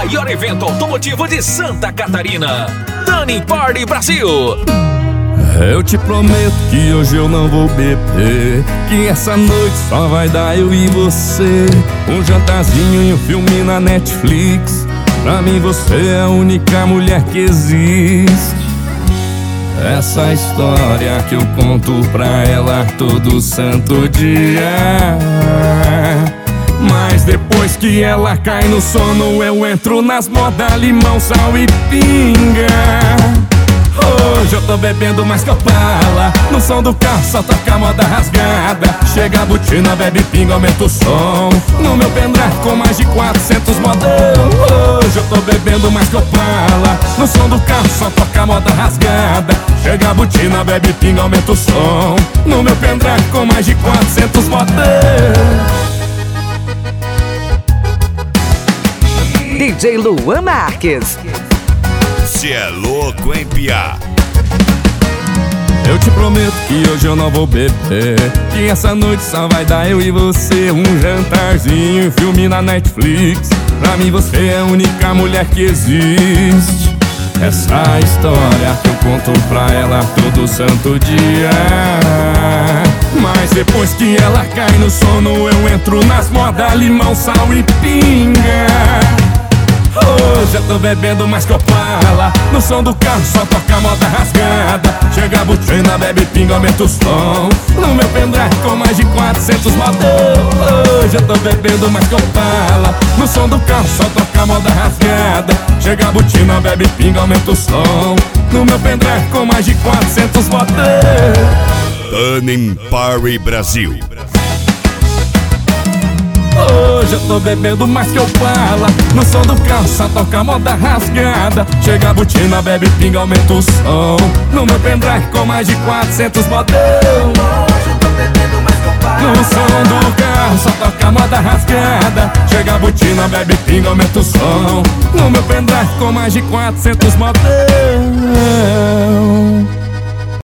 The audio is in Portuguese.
maior evento automotivo de Santa Catarina. Tuning Party Brasil. Eu te prometo que hoje eu não vou beber, que essa noite só vai dar eu e você. Um jantarzinho e um filme na Netflix. Pra mim você é a única mulher que existe. Essa história que eu conto pra ela todo santo dia. Mas depois que ela cai no sono, eu entro nas modas limão, sal e pinga. Hoje eu tô bebendo mais que Opala. No som do carro só toca moda rasgada. Chega a botina, bebe pinga, aumenta o som. No meu pendrive com mais de 400 modão. Hoje eu tô bebendo mais que Opala. No som do carro só toca moda rasgada. Chega a botina, bebe pinga, aumenta o som. No meu pendrive com mais de 400 modão. DJ Luan Marques. Cê é louco, hein, piá? Eu te prometo que hoje eu não vou beber, que essa noite só vai dar eu e você. Um jantarzinho, um filme na Netflix. Pra mim você é a única mulher que existe. Essa história que eu conto pra ela todo santo dia. Mas depois que ela cai no sono, eu entro nas modas limão, sal e pinga. Hoje eu tô bebendo mais que Opala. No som do carro só toca moda rasgada. Chega a botina, bebe pinga, aumenta o som. No meu pendrive com mais de 400 modão. Hoje eu tô bebendo mais que Opala. No som do carro só toca moda rasgada. Chega a botina, bebe pinga, aumenta o som. No meu pendrive com mais de 400 modão. Tuning Party Brasil. Hoje eu tô bebendo mais que Opala. No som do carro só toca moda rasgada. Chega a botina, bebe pinga, aumenta o som. No meu pendrive com mais de 400 modão. Hoje eu tô bebendo mais que Opala. No som do carro só toca moda rasgada. Chega a botina, bebe pinga, aumenta o som. No meu pendrive com mais de 400 modão.